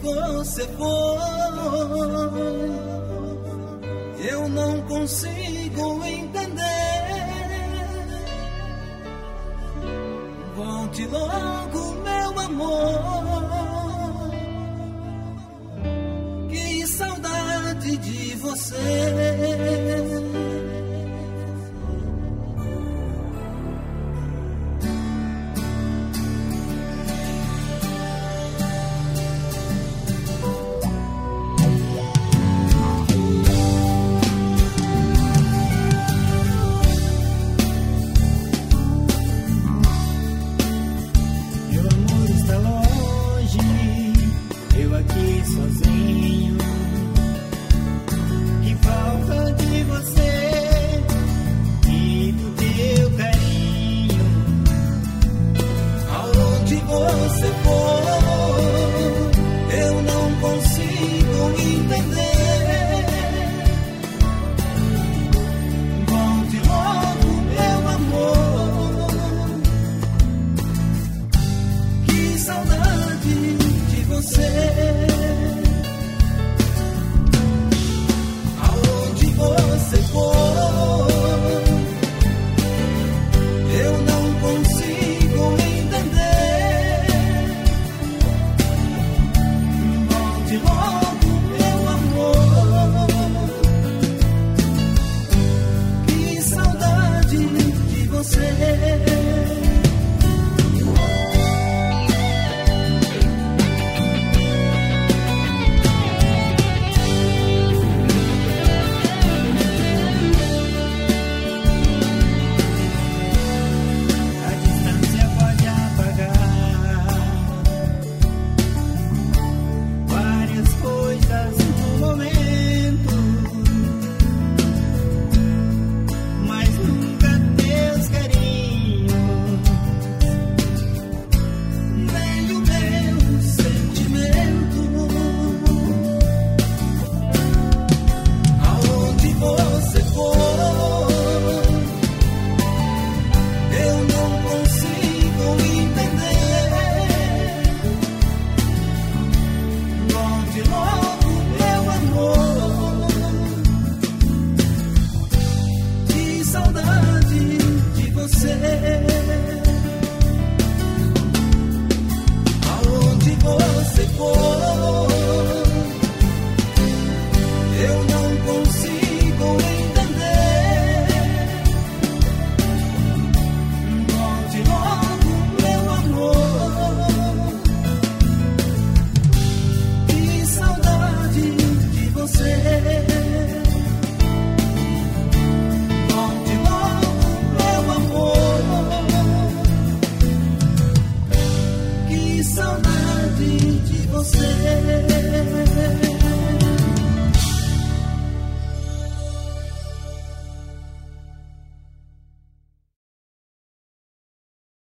você foi, eu não consigo entender. Volte logo, meu amor, que saudade de você. Sozinho, que falta de você e do teu carinho. Aonde você for, eu não consigo entender. Volte logo, meu amor, que saudade de você. Você for, eu não consigo entender. Volte logo.